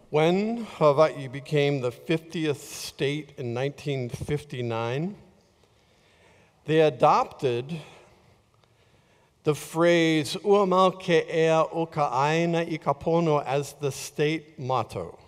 When Hawaii became the 50th state in 1959, they adopted the phrase "Ua mau ke ea o ka aina I ka pono" as the state motto.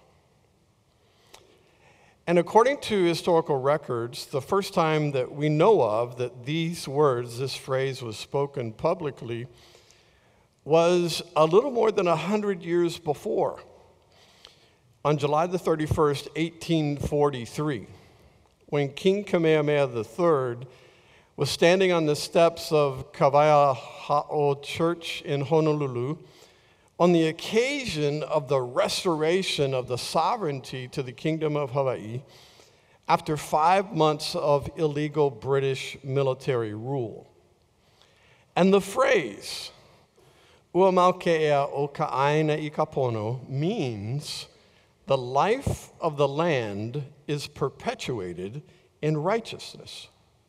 And according to historical records, the first time that we know of that these words, this phrase was spoken publicly, was a little more than 100 years before, on July the 31st, 1843, when King Kamehameha III was standing on the steps of Kawaiahao Church in Honolulu on the occasion of the restoration of the sovereignty to the Kingdom of Hawaii after 5 months of illegal British military rule. And the phrase, "Ua mau ke ea o ka aina I ka pono," means the life of the land is perpetuated in righteousness.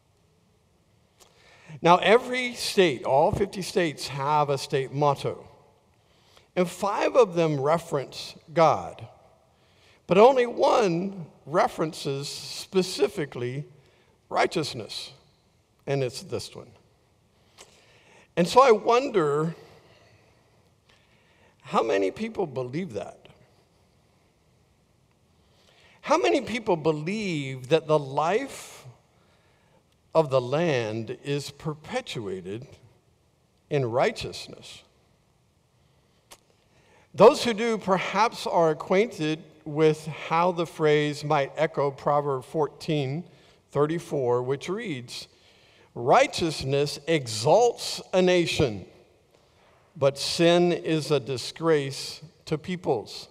Now, every state, all 50 states, have a state motto. And 5 of them reference God. But only one references specifically righteousness. And it's this one. And so I wonder, how many people believe that? How many people believe that the life of the land is perpetuated in righteousness? Those who do perhaps are acquainted with how the phrase might echo Proverbs 14:34, which reads, "Righteousness exalts a nation, but sin is a disgrace to peoples."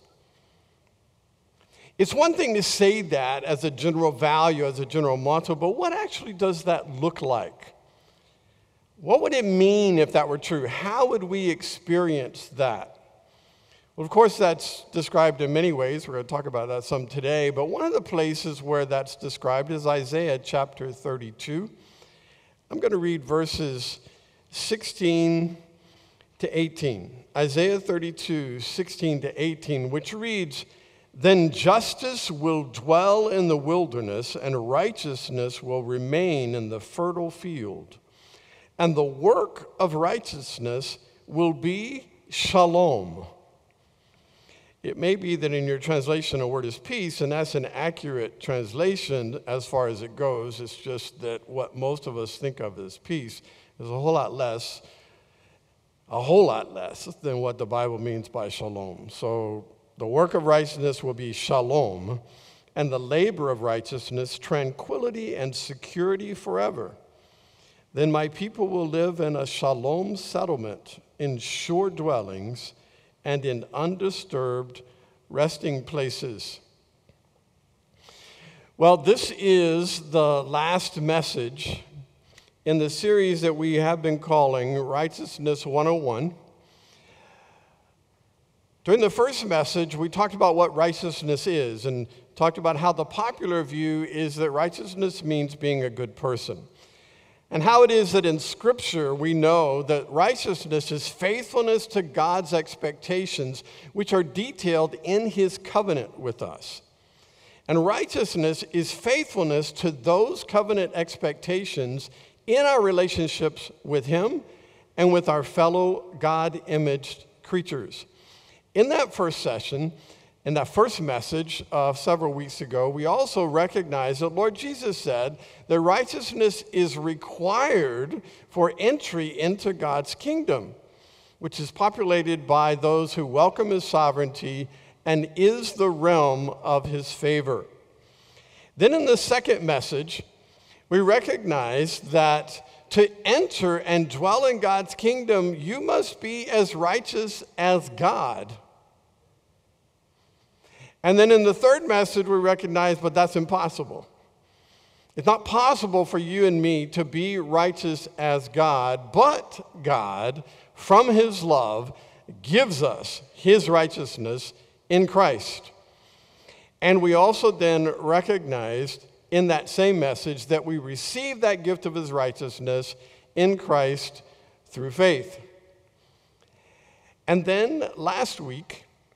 It's one thing to say that as a general value, as a general motto, but what actually does that look like? What would it mean if that were true? How would we experience that? Well, of course, that's described in many ways. We're going to talk about that some today, but one of the places where that's described is Isaiah chapter 32. I'm going to read verses 16 to 18. Isaiah 32, 16 to 18, which reads, "Then justice will dwell in the wilderness, and righteousness will remain in the fertile field. And the work of righteousness will be shalom." It may be that in your translation a word is peace, and that's an accurate translation as far as it goes. It's just that what most of us think of as peace is a whole lot less than what the Bible means by shalom. So the work of righteousness will be shalom, and the labor of righteousness, tranquility and security forever. Then my people will live in a shalom settlement, in sure dwellings, and in undisturbed resting places. Well, this is the last message in the series that we have been calling Righteousness 101. During the first message, we talked about what righteousness is and talked about how the popular view is that righteousness means being a good person. And how it is that in Scripture we know that righteousness is faithfulness to God's expectations, which are detailed in His covenant with us. And righteousness is faithfulness to those covenant expectations in our relationships with Him and with our fellow God-imaged creatures. In that first session, in that first message several weeks ago, we also recognized that Lord Jesus said that righteousness is required for entry into God's kingdom, which is populated by those who welcome His sovereignty and is the realm of His favor. Then in the second message, we recognized that to enter and dwell in God's kingdom, you must be as righteous as God. And then in the third message, we recognize, but that's impossible. It's not possible for you and me to be righteous as God, but God, from His love, gives us His righteousness in Christ. And we also then recognized in that same message that we receive that gift of His righteousness in Christ through faith. And then last week,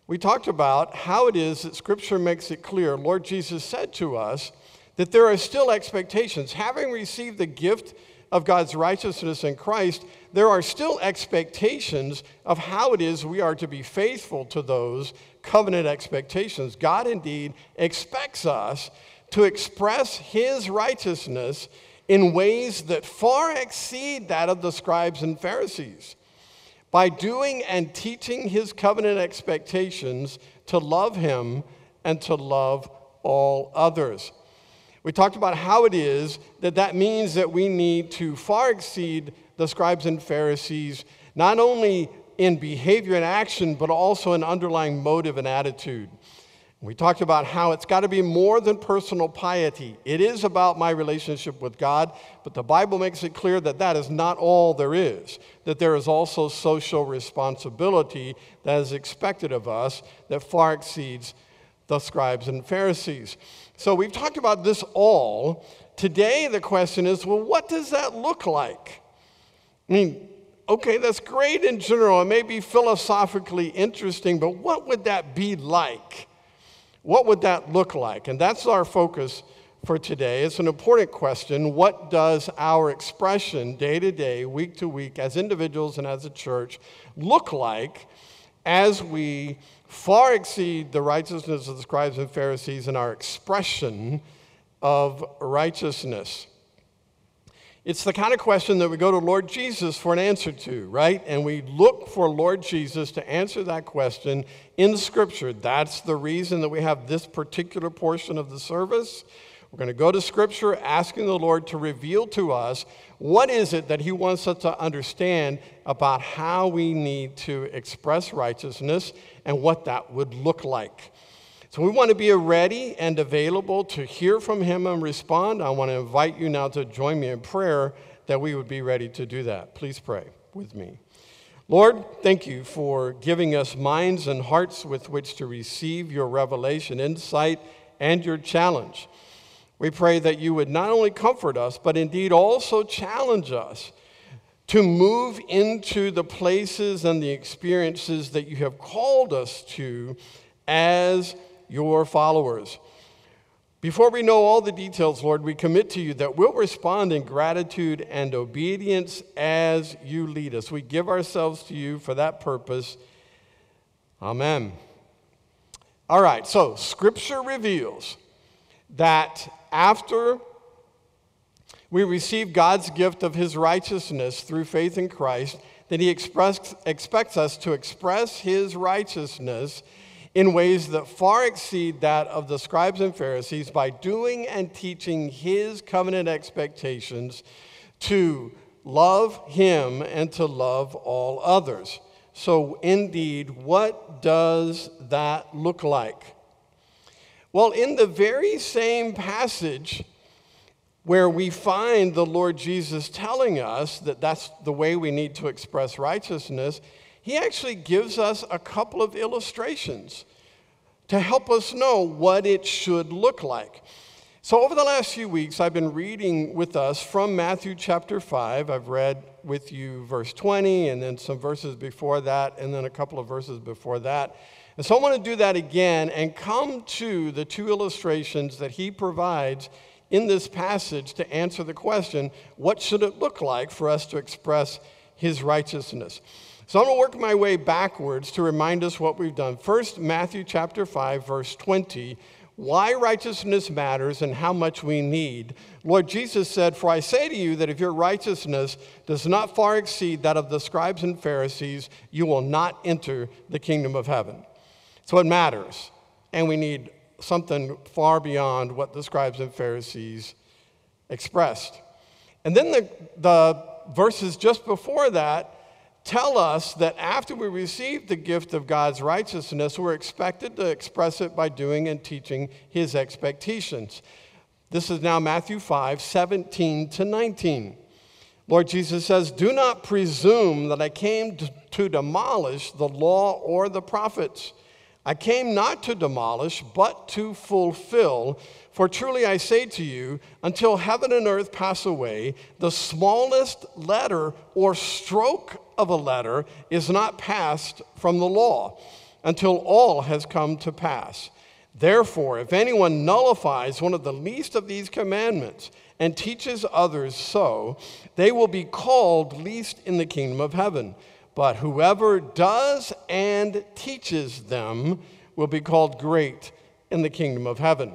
we talked about how it is that Scripture makes it clear. Lord Jesus said to us that there are still expectations. Having received the gift of God's righteousness in Christ, there are still expectations of how it is we are to be faithful to those covenant expectations. God indeed expects us to express his righteousness in ways that far exceed that of the scribes and Pharisees, by doing and teaching his covenant expectations to love him and to love all others. We talked about how it is that means that we need to far exceed the scribes and Pharisees, not only in behavior and action, but also in underlying motive and attitude. We talked about how it's got to be more than personal piety. It is about my relationship with God, but the Bible makes it clear that that is not all there is, that there is also social responsibility that is expected of us that far exceeds the scribes and Pharisees. So we've talked about this all. Today the question is, well, what does that look like? I mean, okay, that's great in general. It may be philosophically interesting, but what would that be like? What would that look like? And that's our focus for today. It's an important question. What does our expression day to day, week to week, as individuals and as a church look like as we far exceed the righteousness of the scribes and Pharisees in our expression of righteousness? It's the kind of question that we go to Lord Jesus for an answer to, right? And we look for Lord Jesus to answer that question in Scripture. That's the reason that we have this particular portion of the service. We're going to go to Scripture asking the Lord to reveal to us what is it that he wants us to understand about how we need to express righteousness and what that would look like. So we want to be ready and available to hear from him and respond. I want to invite you now to join me in prayer that we would be ready to do that. Please pray with me. Lord, thank you for giving us minds and hearts with which to receive your revelation, insight, and your challenge. We pray that you would not only comfort us, but indeed also challenge us to move into the places and the experiences that you have called us to as your followers. Before we know all the details, Lord, we commit to you that we'll respond in gratitude and obedience as you lead us. We give ourselves to you for that purpose. Amen. All right, so Scripture reveals that after we receive God's gift of his righteousness through faith in Christ, that he expects us to express his righteousness in ways that far exceed that of the scribes and Pharisees by doing and teaching his covenant expectations to love him and to love all others. So indeed, what does that look like? Well, in the very same passage where we find the Lord Jesus telling us that that's the way we need to express righteousness, he actually gives us a couple of illustrations to help us know what it should look like. So over the last few weeks, I've been reading with us from Matthew chapter 5. I've read with you verse 20, and then some verses before that, and then a couple of verses before that. And so I want to do that again and come to the two illustrations that he provides in this passage to answer the question, what should it look like for us to express his righteousness? So I'm going to work my way backwards to remind us what we've done. First, Matthew chapter 5, verse 20, why righteousness matters and how much we need. Lord Jesus said, "For I say to you that if your righteousness does not far exceed that of the scribes and Pharisees, you will not enter the kingdom of heaven." So it matters, and we need something far beyond what the scribes and Pharisees expressed. And then the verses just before that tell us that after we receive the gift of God's righteousness, we're expected to express it by doing and teaching his expectations. This is now Matthew 5, 17 to 19. Lord Jesus says, "Do not presume that I came to demolish the law or the prophets. I came not to demolish, but to fulfill. For truly I say to you, until heaven and earth pass away, the smallest letter or stroke of a letter is not passed from the law until all has come to pass. Therefore, if anyone nullifies one of the least of these commandments and teaches others so, they will be called least in the kingdom of heaven. But whoever does and teaches them will be called great in the kingdom of heaven.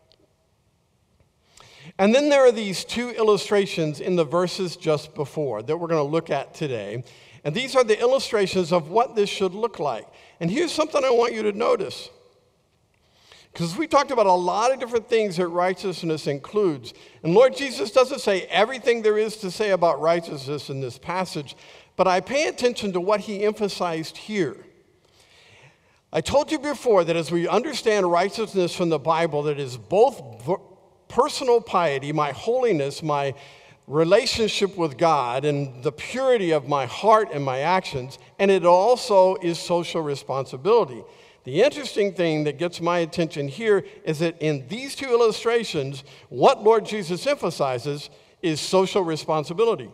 And then there are these two illustrations in the verses just before that we're going to look at today. And these are the illustrations of what this should look like. And here's something I want you to notice. Because we talked about a lot of different things that righteousness includes. And Lord Jesus doesn't say everything there is to say about righteousness in this passage, but I pay attention to what he emphasized here. I told you before that as we understand righteousness from the Bible, that is both personal piety, my holiness, my relationship with God, and the purity of my heart and my actions, and it also is social responsibility. The interesting thing that gets my attention here is that in these two illustrations, what Lord Jesus emphasizes is social responsibility.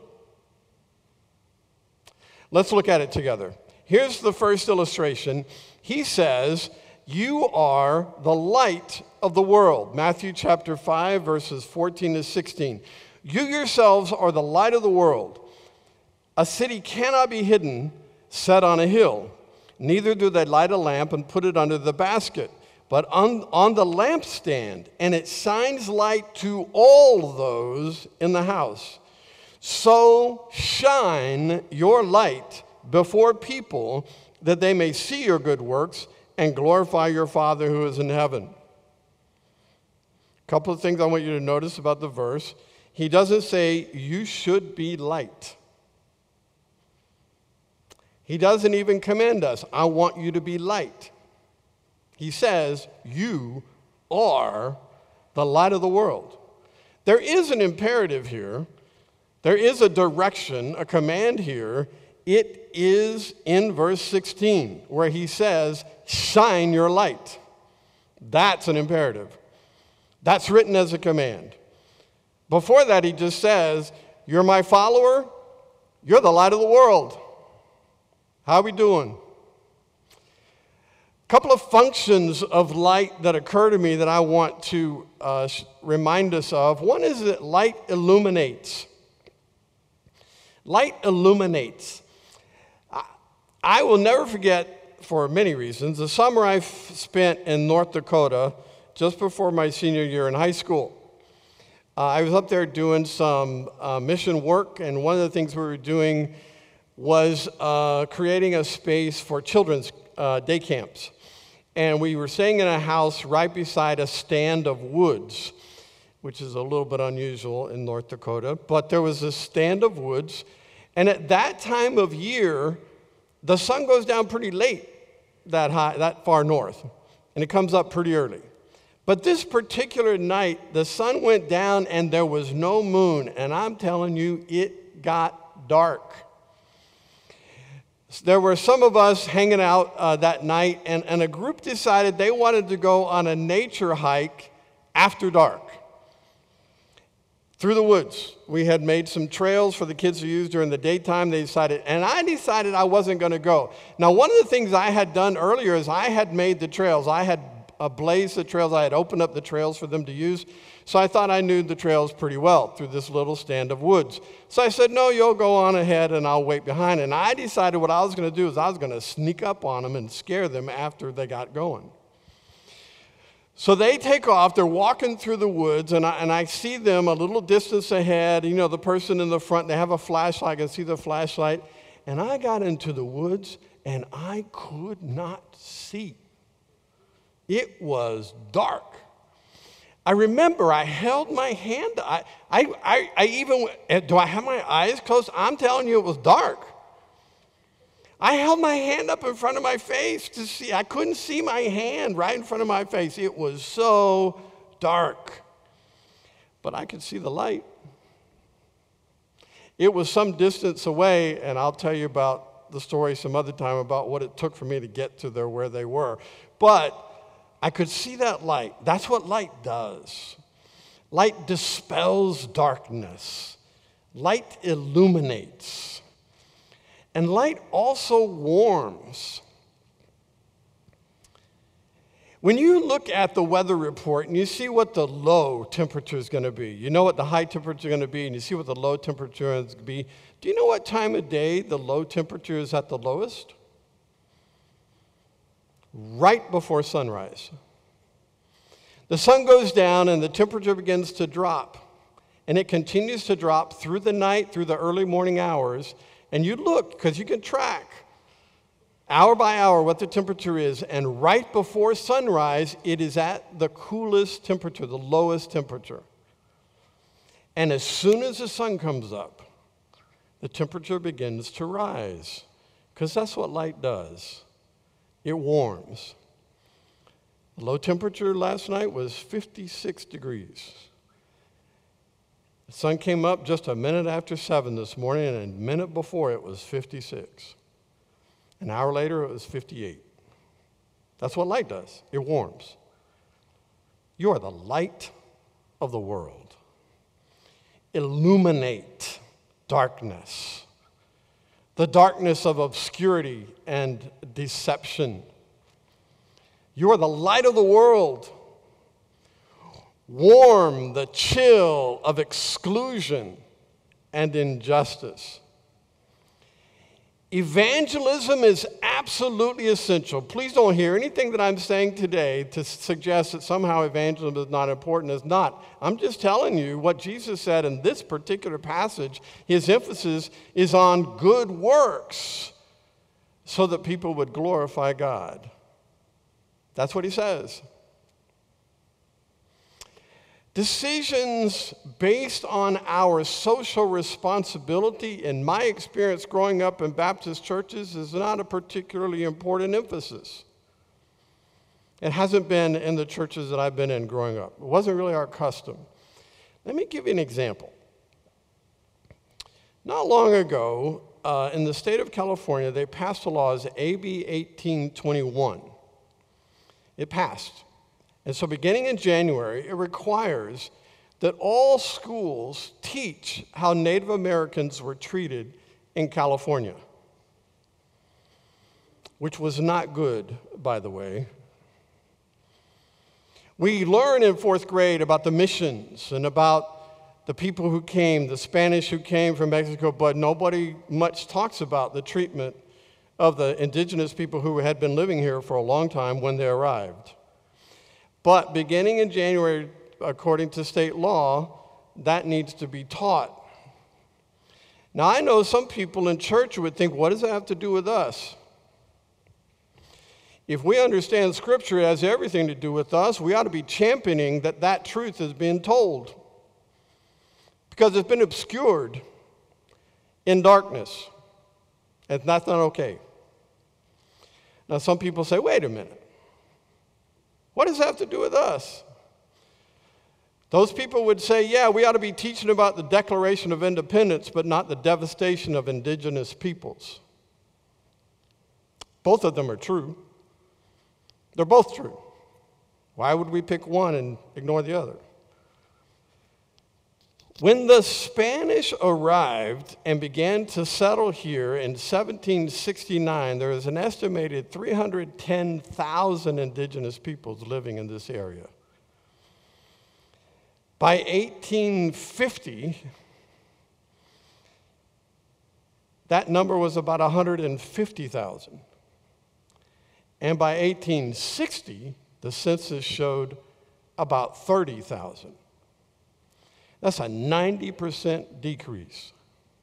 Let's look at it together. Here's the first illustration. He says, "You are the light of the world." Matthew chapter 5, verses 14 to 16. "You yourselves are the light of the world. A city cannot be hidden, set on a hill. Neither do they light a lamp and put it under the basket, but on the lampstand, and it shines light to all those in the house. So shine your light before people, that they may see your good works and glorify your Father who is in heaven." A couple of things I want you to notice about the verse. He doesn't say, "You should be light." He doesn't even command us, "I want you to be light." He says, "You are the light of the world." There is an imperative here. There is a direction, a command here. It is in verse 16, where he says, "Shine your light." That's an imperative. That's written as a command. Before that, he just says, "You're my follower. You're the light of the world." How are we doing? A couple of functions of light that occur to me that I want to remind us of. One is that light illuminates. Light illuminates. I will never forget, for many reasons, the summer I spent in North Dakota just before my senior year in high school. I was up there doing some mission work, and one of the things we were doing was creating a space for children's day camps. And we were staying in a house right beside a stand of woods, which is a little bit unusual in North Dakota. But there was a stand of woods, and at that time of year, the sun goes down pretty late that far north, and it comes up pretty early. But this particular night, the sun went down and there was no moon, and I'm telling you, it got dark. There were some of us hanging out that night, and a group decided they wanted to go on a nature hike after dark through the woods. We had made some trails for the kids to use during the daytime. They decided, and I decided I wasn't going to go. Now, one of the things I had done earlier is I had made the trails. I had blazed the trails. I had opened up the trails for them to use. So I thought I knew the trails pretty well through this little stand of woods. So I said, "No, you'll go on ahead and I'll wait behind." And I decided what I was going to do is I was going to sneak up on them and scare them after they got going. So they take off. They're walking through the woods, and I see them a little distance ahead. You know, the person in the front, they have a flashlight. I can see the flashlight. And I got into the woods, and I could not see. It was dark. I remember I held my hand. I even, do I have my eyes closed? I'm telling you, it was dark. I held my hand up in front of my face to see. I couldn't see my hand right in front of my face. It was so dark. But I could see the light. It was some distance away, and I'll tell you about the story some other time about what it took for me to get to where they were. But I could see that light. That's what light does. Light dispels darkness. Light illuminates. And light also warms. When you look at the weather report and you see what the low temperature is going to be, you know what the high temperature is going to be, and you see what the low temperature is going to be, do you know what time of day the low temperature is at the lowest? Right before sunrise. The sun goes down and the temperature begins to drop. And it continues to drop through the night, through the early morning hours. And you look, because you can track hour by hour what the temperature is. And right before sunrise, it is at the coolest temperature, the lowest temperature. And as soon as the sun comes up, the temperature begins to rise. Because that's what light does. It warms. The low temperature last night was 56 degrees. The sun came up just a minute after 7 this morning, and a minute before it was 56. An hour later, it was 58. That's what light does. It warms. You are the light of the world. Illuminate darkness, the darkness of obscurity and deception. You are the light of the world. Warm the chill of exclusion and injustice. Evangelism is absolutely essential. Please don't hear anything that I'm saying today to suggest that somehow evangelism is not important. It's not. I'm just telling you what Jesus said in this particular passage. His emphasis is on good works so that people would glorify God. That's what he says. Decisions based on our social responsibility, in my experience growing up in Baptist churches, is not a particularly important emphasis. It hasn't been in the churches that I've been in growing up. It wasn't really our custom. Let me give you an example. Not long ago, in the state of California, they passed a law, AB 1821. It passed. And so beginning in January, it requires that all schools teach how Native Americans were treated in California, which was not good, by the way. We learn in 4th grade about the missions and about the people who came, the Spanish who came from Mexico, but nobody much talks about the treatment of the indigenous people who had been living here for a long time when they arrived. But beginning in January, according to state law, that needs to be taught. Now, I know some people in church would think, what does that have to do with us? If we understand Scripture, it has everything to do with us. We ought to be championing that truth is being told, because it's been obscured in darkness, and that's not okay. Now, some people say, wait a minute. What does that have to do with us? Those people would say, yeah, we ought to be teaching about the Declaration of Independence, but not the devastation of indigenous peoples. Both of them are true. They're both true. Why would we pick one and ignore the other? When the Spanish arrived and began to settle here in 1769, there was an estimated 310,000 indigenous peoples living in this area. By 1850, that number was about 150,000. And by 1860, the census showed about 30,000. That's a 90% decrease.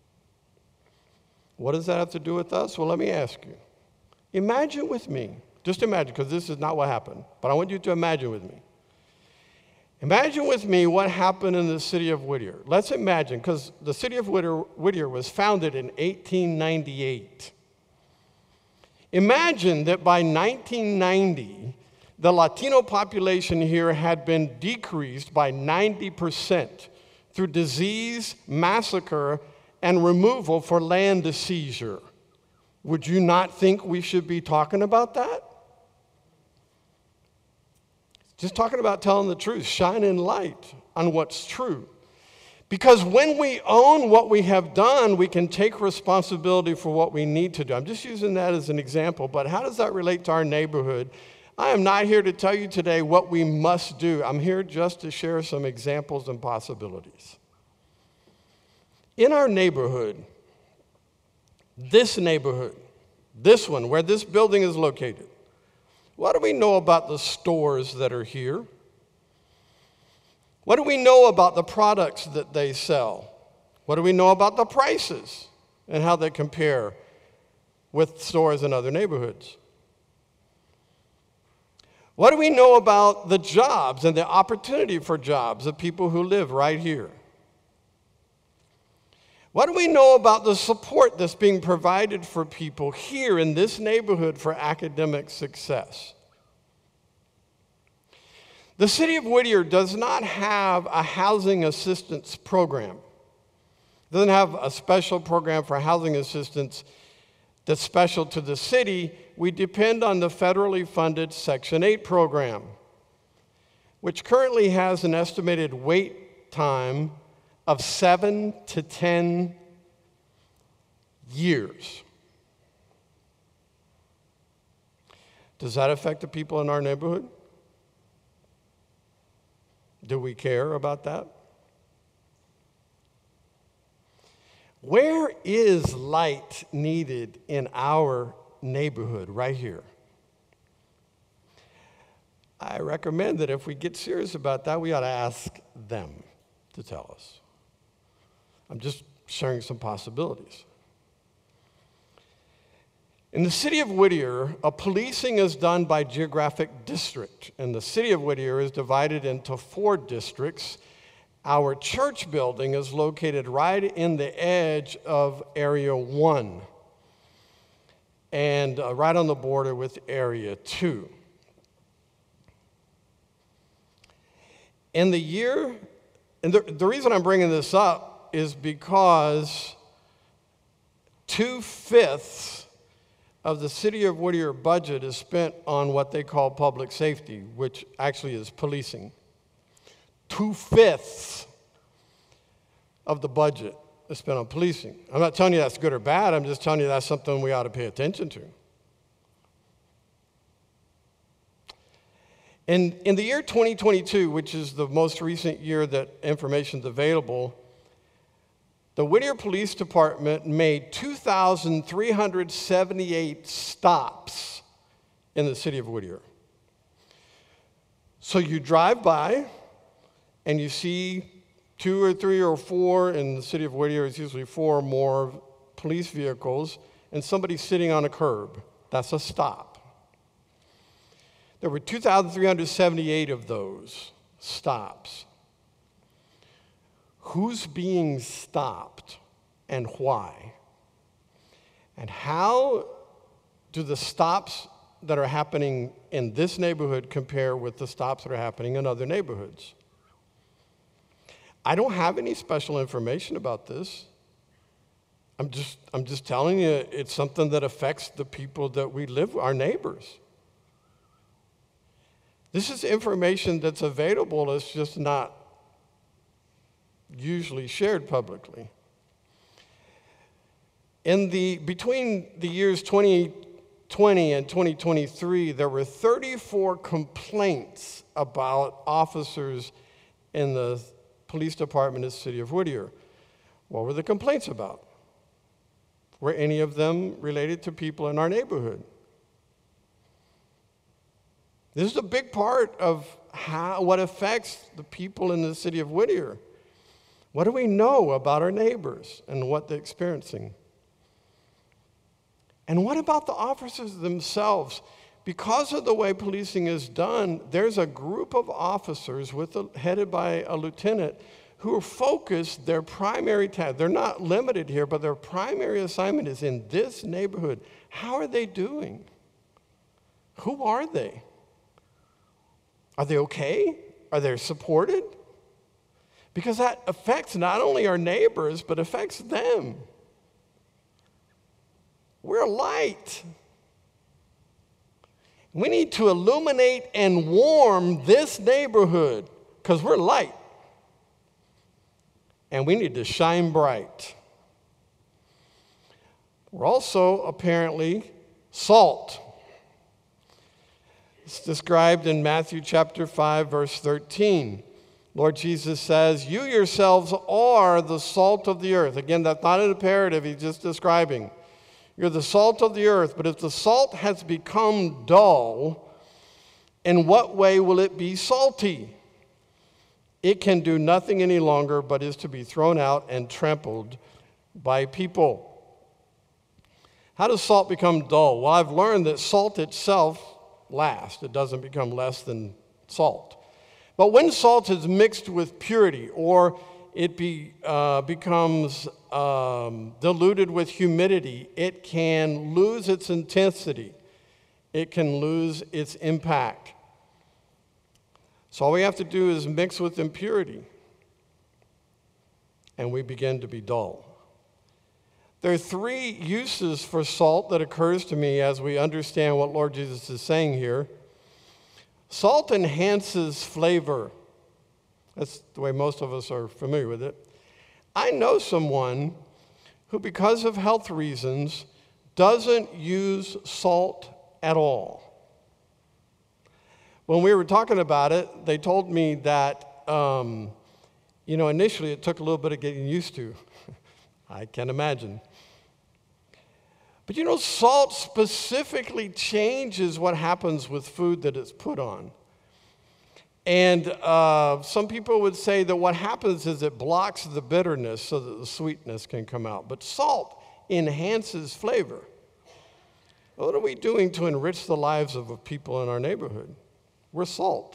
What does that have to do with us? Well, let me ask you. Imagine with me, just imagine, because this is not what happened, but I want you to imagine with me. Imagine with me what happened in the city of Whittier. Let's imagine, because the city of Whittier was founded in 1898. Imagine that by 1990, the Latino population here had been decreased by 90%. Through disease, massacre, and removal for land seizure. Would you not think we should be talking about that? Just talking about telling the truth, shining light on what's true. Because when we own what we have done, we can take responsibility for what we need to do. I'm just using that as an example, but how does that relate to our neighborhood? I am not here to tell you today what we must do. I'm here just to share some examples and possibilities. In our neighborhood, this one, where this building is located, what do we know about the stores that are here? What do we know about the products that they sell? What do we know about the prices and how they compare with stores in other neighborhoods? What do we know about the jobs and the opportunity for jobs of people who live right here? What do we know about the support that's being provided for people here in this neighborhood for academic success? The city of Whittier does not have a housing assistance program. It doesn't have a special program for housing assistance that's special to the city. We depend on the federally funded Section 8 program, which currently has an estimated wait time of 7 to 10 years. Does that affect the people in our neighborhood? Do we care about that? Where is light needed in our neighborhood right here? I recommend that if we get serious about that, we ought to ask them to tell us. I'm just sharing some possibilities. In the city of Whittier, a policing is done by geographic district, and the city of Whittier is divided into 4 districts. Our church building is located right in the edge of Area 1 and right on the border with Area 2. And the reason I'm bringing this up is because 2/5 of the city of Whittier budget is spent on what they call public safety, which actually is policing. 2/5 of the budget is spent on policing. I'm not telling you that's good or bad. I'm just telling you that's something we ought to pay attention to. In the year 2022, which is the most recent year that information is available, the Whittier Police Department made 2,378 stops in the city of Whittier. So you drive by and you see 2 or 3 or 4, in the city of Whittier it's usually 4 or more police vehicles, and somebody sitting on a curb. That's a stop. There were 2,378 of those stops. Who's being stopped and why? And how do the stops that are happening in this neighborhood compare with the stops that are happening in other neighborhoods? I don't have any special information about this. I'm just telling you it's something that affects the people that we live with, our neighbors. This is information that's available, it's just not usually shared publicly. Between the years 2020 and 2023, there were 34 complaints about officers in the police department in the city of Whittier. What were the complaints about? Were any of them related to people in our neighborhood? This is a big part of what affects the people in the city of Whittier. What do we know about our neighbors and what they're experiencing? And what about the officers themselves? Because of the way policing is done, there's a group of officers headed by a lieutenant who are focused, their primary task, they're not limited here, but their primary assignment is in this neighborhood. How are they doing? Who are they? Are they okay? Are they supported? Because that affects not only our neighbors, but affects them. We're a light. We need to illuminate and warm this neighborhood because we're light. And we need to shine bright. We're also apparently salt. It's described in Matthew chapter 5, verse 13. Lord Jesus says, "You yourselves are the salt of the earth." Again, that's not an imperative, he's just describing. You're the salt of the earth, but if the salt has become dull, in what way will it be salty? It can do nothing any longer, but is to be thrown out and trampled by people. How does salt become dull? Well, I've learned that salt itself lasts. It doesn't become less than salt. But when salt is mixed with purity, or it becomes diluted with humidity, it can lose its intensity. It can lose its impact. So all we have to do is mix with impurity, and we begin to be dull. There are three uses for salt that occurs to me as we understand what Lord Jesus is saying here. Salt enhances flavor. That's the way most of us are familiar with it. I know someone who, because of health reasons, doesn't use salt at all. When we were talking about it, they told me that, initially it took a little bit of getting used to. I can imagine. But salt specifically changes what happens with food that it's put on. And some people would say that what happens is it blocks the bitterness so that the sweetness can come out. But salt enhances flavor. What are we doing to enrich the lives of people in our neighborhood? We're salt.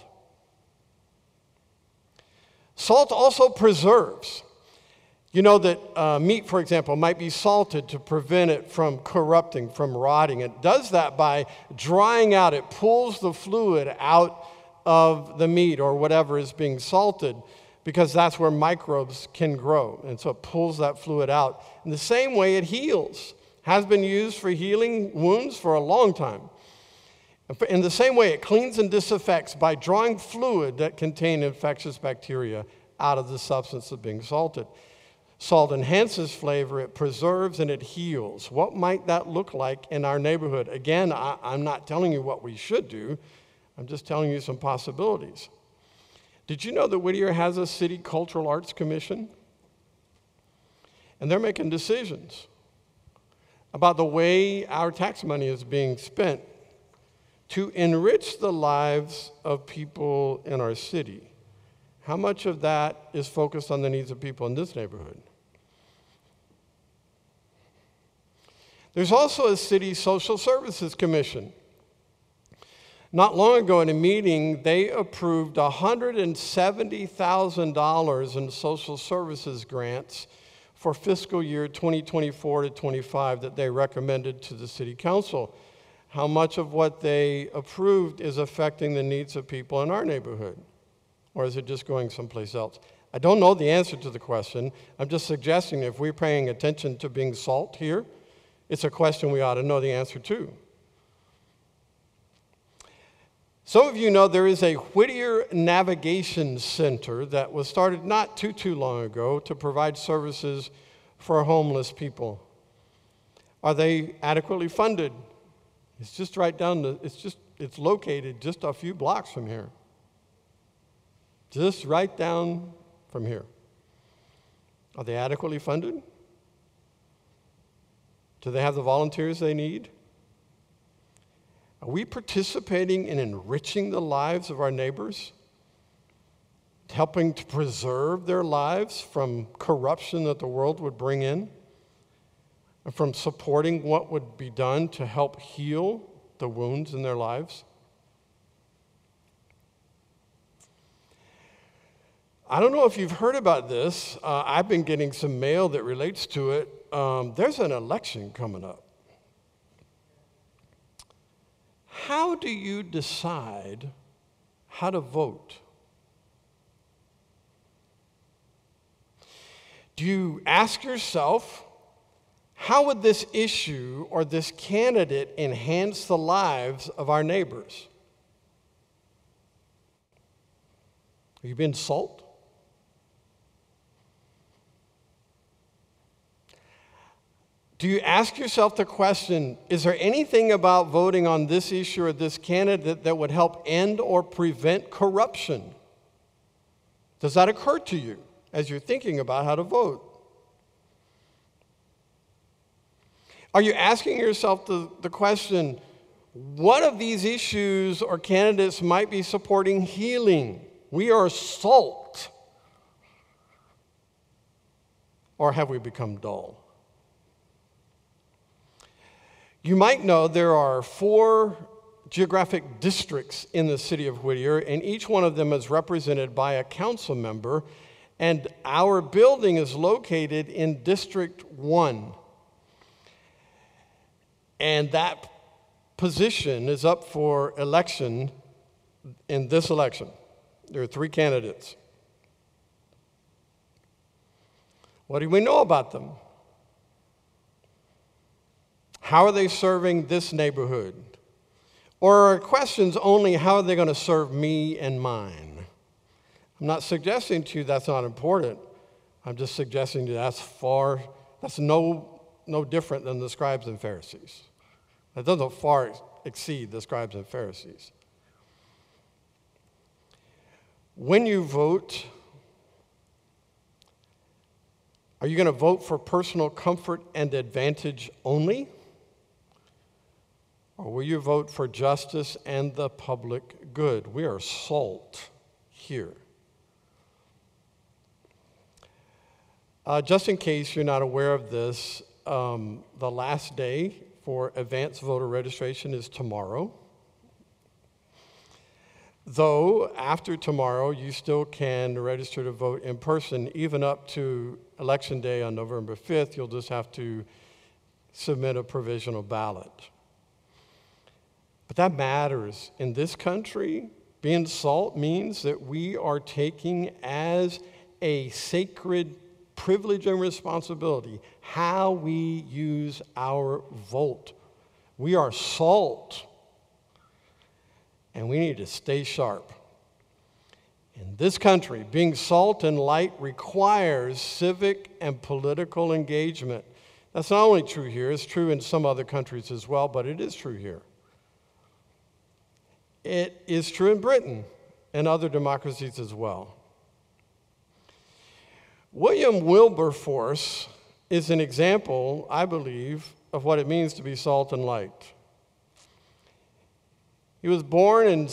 Salt also preserves. You know that meat, for example, might be salted to prevent it from corrupting, from rotting. It does that by drying out. It pulls the fluid out of the meat or whatever is being salted, because that's where microbes can grow. And so it pulls that fluid out. In the same way, it heals. Has been used for healing wounds for a long time. In the same way, it cleans and disinfects by drawing fluid that contain infectious bacteria out of the substance of being salted. Salt enhances flavor, it preserves, and it heals. What might that look like in our neighborhood? Again, I'm not telling you what we should do. I'm just telling you some possibilities. Did you know that Whittier has a city cultural arts commission? And they're making decisions about the way our tax money is being spent to enrich the lives of people in our city. How much of that is focused on the needs of people in this neighborhood? There's also a city social services commission. Not long ago in a meeting, they approved $170,000 in social services grants for fiscal year 2024 to 25 that they recommended to the city council. How much of what they approved is affecting the needs of people in our neighborhood? Or is it just going someplace else? I don't know the answer to the question. I'm just suggesting if we're paying attention to being salt here, it's a question we ought to know the answer to. Some of you know there is a Whittier Navigation Center that was started not too long ago to provide services for homeless people. Are they adequately funded? It's just right down it's located just a few blocks from here. Just right down from here. Are they adequately funded? Do they have the volunteers they need? Are we participating in enriching the lives of our neighbors? Helping to preserve their lives from corruption that the world would bring in? And from supporting what would be done to help heal the wounds in their lives? I don't know if you've heard about this. I've been getting some mail that relates to it. There's an election coming up. How do you decide how to vote? Do you ask yourself, how would this issue or this candidate enhance the lives of our neighbors? Are you being salt? Do you ask yourself the question, is there anything about voting on this issue or this candidate that would help end or prevent corruption? Does that occur to you as you're thinking about how to vote? Are you asking yourself the question, what of these issues or candidates might be supporting healing? We are salt. Or have we become dull? You might know there are 4 geographic districts in the city of Whittier, and each one of them is represented by a council member, and our building is located in District 1. And that position is up for election in this election. There are 3 candidates. What do we know about them? How are they serving this neighborhood? Or are questions only, how are they going to serve me and mine? I'm not suggesting to you that's not important. I'm just suggesting to you that's no different than the scribes and Pharisees. That doesn't far exceed the scribes and Pharisees. When you vote, are you going to vote for personal comfort and advantage only? Or will you vote for justice and the public good? We are salt here. Just in case you're not aware of this, the last day for advanced voter registration is tomorrow. Though after tomorrow, you still can register to vote in person, even up to Election Day on November 5th. You'll just have to submit a provisional ballot. But that matters. In this country, being salt means that we are taking as a sacred privilege and responsibility how we use our vote. We are salt, and we need to stay sharp. In this country, being salt and light requires civic and political engagement. That's not only true here, it's true in some other countries as well, but it is true here. It is true in Britain and other democracies as well. William Wilberforce is an example, I believe, of what it means to be salt and light. He was born in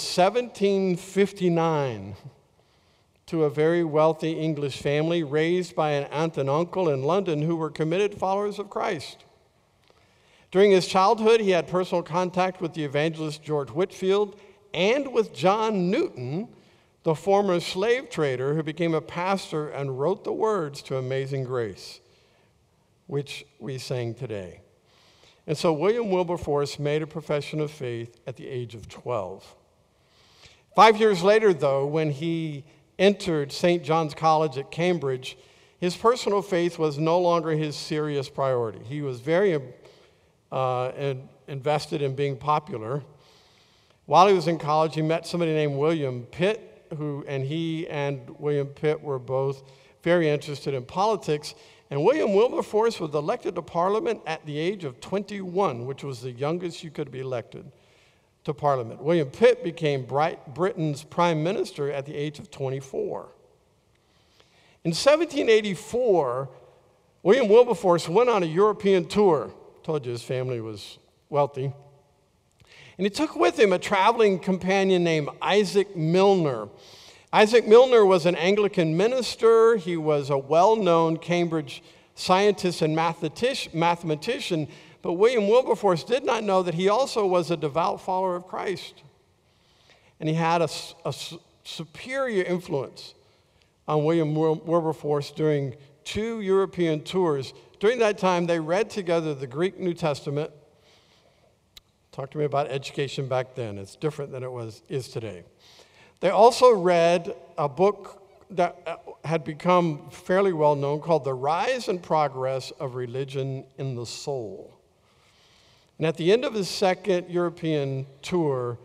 1759 to a very wealthy English family, raised by an aunt and uncle in London who were committed followers of Christ. During his childhood, he had personal contact with the evangelist George Whitefield and with John Newton, the former slave trader who became a pastor and wrote the words to Amazing Grace, which we sang today. And so William Wilberforce made a profession of faith at the age of 12. 5 years later, though, when he entered St. John's College at Cambridge, his personal faith was no longer his serious priority. He was very invested in being popular. While he was in college, he met somebody named William Pitt, he and William Pitt were both very interested in politics. And William Wilberforce was elected to Parliament at the age of 21, which was the youngest you could be elected to Parliament. William Pitt became Britain's prime minister at the age of 24. In 1784, William Wilberforce went on a European tour. I told you his family was wealthy. And he took with him a traveling companion named Isaac Milner. Isaac Milner was an Anglican minister. He was a well-known Cambridge scientist and mathematician, but William Wilberforce did not know that he also was a devout follower of Christ. And he had a superior influence on William Wilberforce during 2 European tours. During that time, they read together the Greek New Testament. Talk to me about education back then. It's different than it is today. They also read a book that had become fairly well known called The Rise and Progress of Religion in the Soul. And at the end of his second European tour,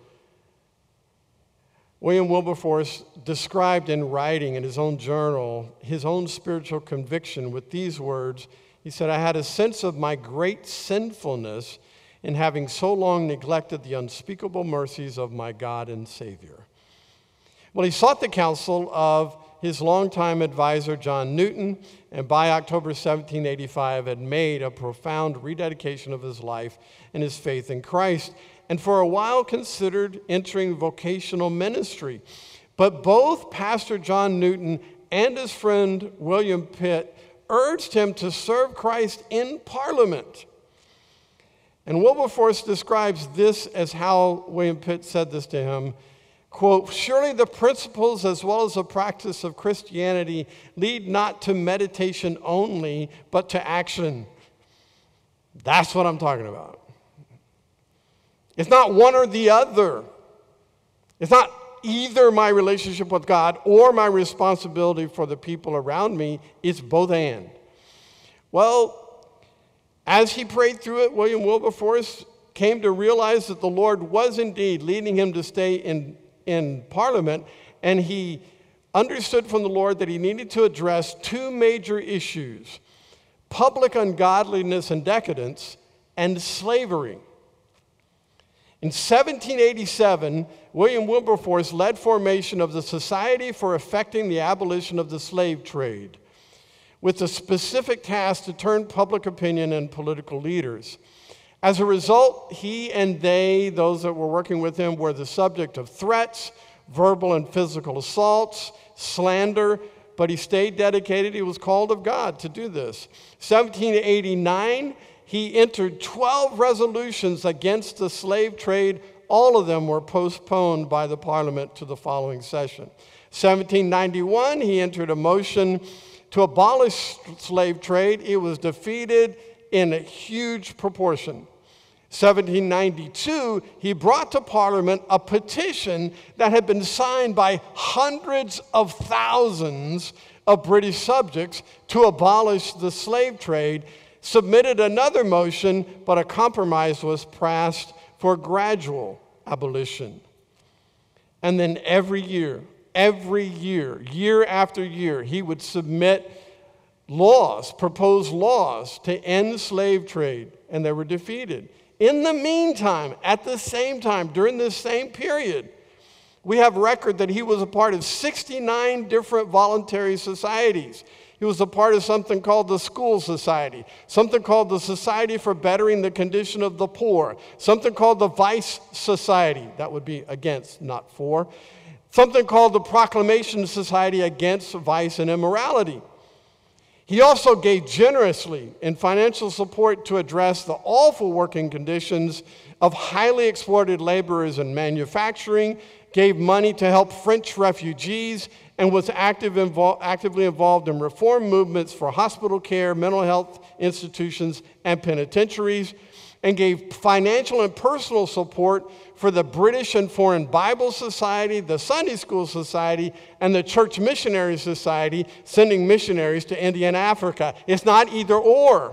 William Wilberforce described in writing in his own journal his own spiritual conviction with these words: He said, I had a sense of my great sinfulness in having so long neglected the unspeakable mercies of my God and Savior. Well, he sought the counsel of his longtime advisor, John Newton, and by October 1785 had made a profound rededication of his life and his faith in Christ, and for a while considered entering vocational ministry. But both Pastor John Newton and his friend William Pitt urged him to serve Christ in Parliament. And Wilberforce describes this as how William Pitt said this to him, quote, surely the principles as well as the practice of Christianity lead not to meditation only, but to action. That's what I'm talking about. It's not one or the other. It's not either my relationship with God or my responsibility for the people around me. It's both and. Well, as he prayed through it, William Wilberforce came to realize that the Lord was indeed leading him to stay in Parliament, and he understood from the Lord that he needed to address two major issues: public ungodliness and decadence, and slavery. In 1787, William Wilberforce led formation of the Society for Effecting the Abolition of the Slave Trade, with the specific task to turn public opinion and political leaders. As a result, he and they, those that were working with him, were the subject of threats, verbal and physical assaults, slander, but he stayed dedicated. He was called of God to do this. 1789, he entered 12 resolutions against the slave trade. All of them were postponed by the Parliament to the following session. 1791, he entered a motion to abolish slave trade. It was defeated in a huge proportion. 1792, he brought to Parliament a petition that had been signed by hundreds of thousands of British subjects to abolish the slave trade, submitted another motion, but a compromise was passed for gradual abolition. And then every year, year after year, he would submit laws, propose laws to end slave trade, and they were defeated. In the meantime, at the same time, during this same period, we have record that he was a part of 69 different voluntary societies. He was a part of something called the School Society, something called the Society for Bettering the Condition of the Poor, something called the Vice Society, that would be against, not for, something called the Proclamation Society against vice and immorality. He also gave generously in financial support to address the awful working conditions of highly exploited laborers in manufacturing, gave money to help French refugees, and was actively involved in reform movements for hospital care, mental health institutions, and penitentiaries, and gave financial and personal support for the British and Foreign Bible Society, the Sunday School Society, and the Church Missionary Society, sending missionaries to India and Africa. It's not either or.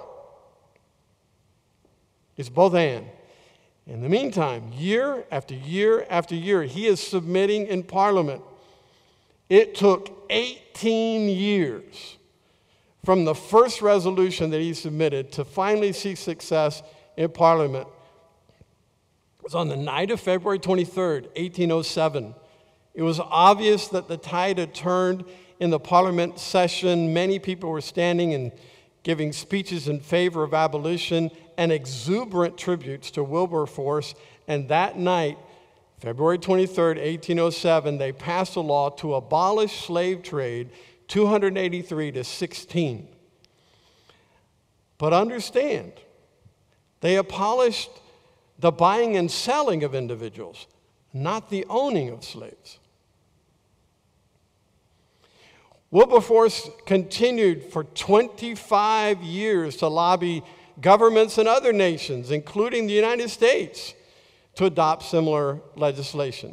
It's both and. In the meantime, year after year after year, he is submitting in Parliament. It took 18 years from the first resolution that he submitted to finally see success in Parliament. It was on the night of February 23rd, 1807. It was obvious that the tide had turned in the Parliament session. Many people were standing and giving speeches in favor of abolition and exuberant tributes to Wilberforce. And that night, February 23rd, 1807, they passed a law to abolish slave trade, 283 to 16. But understand, they abolished the buying and selling of individuals, not the owning of slaves. Wilberforce continued for 25 years to lobby governments in other nations, including the United States, to adopt similar legislation.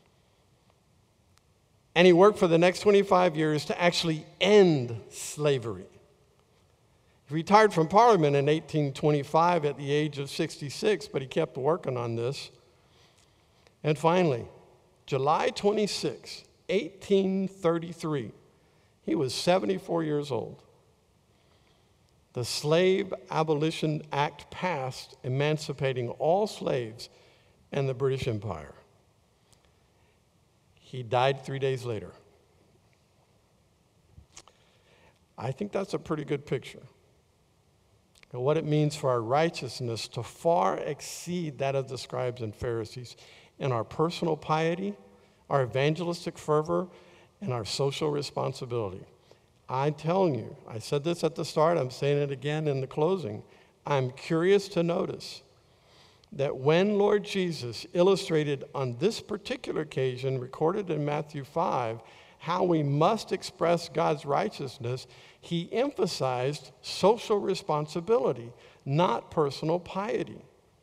And he worked for the next 25 years to actually end slavery. He retired from Parliament in 1825 at the age of 66, but he kept working on this. And finally, July 26, 1833, he was 74 years old. the Slave Abolition Act passed, emancipating all slaves in the British Empire. He died 3 days later. I think that's a pretty good picture of what it means for our righteousness to far exceed that of the scribes and Pharisees in our personal piety, our evangelistic fervor, and our social responsibility. I'm telling you, I said this at the start, I'm saying it again in the closing. I'm curious to notice that when Lord Jesus illustrated on this particular occasion, recorded in Matthew 5, how we must express God's righteousness, he emphasized social responsibility, not personal piety.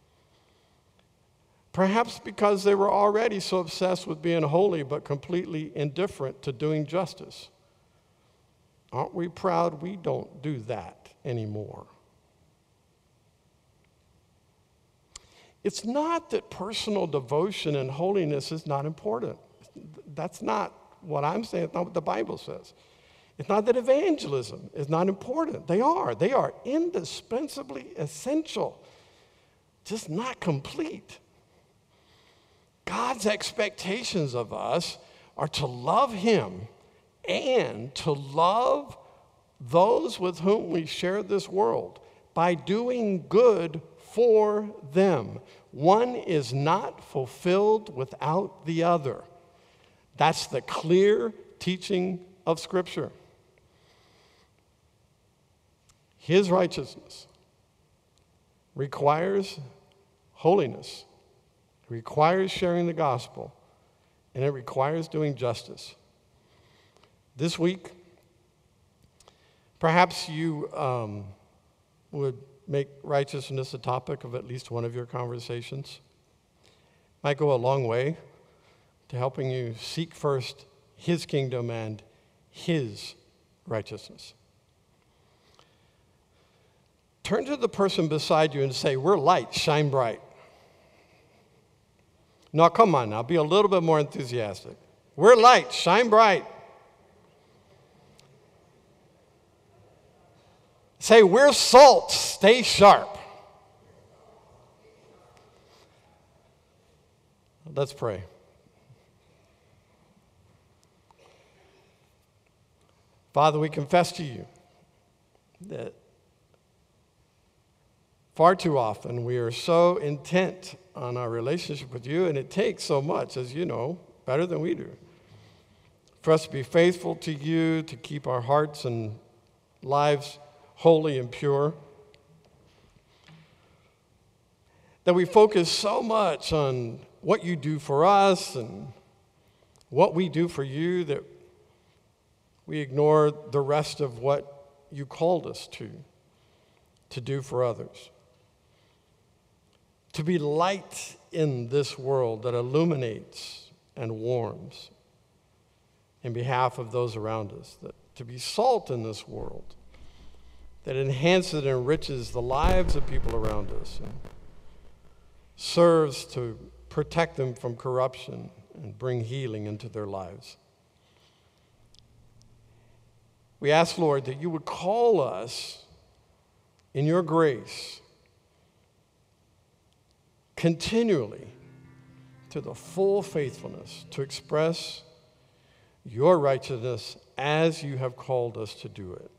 Perhaps because they were already so obsessed with being holy but completely indifferent to doing justice. Aren't we proud we don't do that anymore? It's not that personal devotion and holiness is not important. That's not what I'm saying. It's not what the Bible says. It's not that evangelism is not important. They are. They are indispensably essential, just not complete. God's expectations of us are to love him and to love those with whom we share this world by doing good for them. One is not fulfilled without the other. That's the clear teaching of Scripture. His righteousness requires holiness, requires sharing the gospel, and it requires doing justice. This week, perhaps you would make righteousness a topic of at least one of your conversations. Might go a long way to helping you seek first his kingdom and his righteousness. Turn to the person beside you and say, we're light, shine bright. No, come on now, be a little bit more enthusiastic. We're light, shine bright. Say, we're salt, stay sharp. Let's pray. Father, we confess to you that far too often we are so intent on our relationship with you, and it takes so much, as you know, better than we do, for us to be faithful to you, to keep our hearts and lives holy and pure, that we focus so much on what you do for us and what we do for you that we ignore the rest of what you called us to do for others. To be light in this world that illuminates and warms in behalf of those around us. To be salt in this world that enhances and enriches the lives of people around us and serves to protect them from corruption and bring healing into their lives. We ask, Lord, that you would call us in your grace continually to the full faithfulness to express your righteousness as you have called us to do it.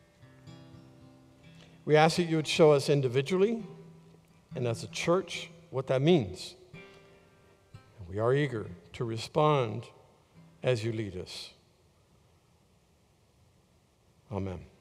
We ask that you would show us individually and as a church what that means. We are eager to respond as you lead us. Amen.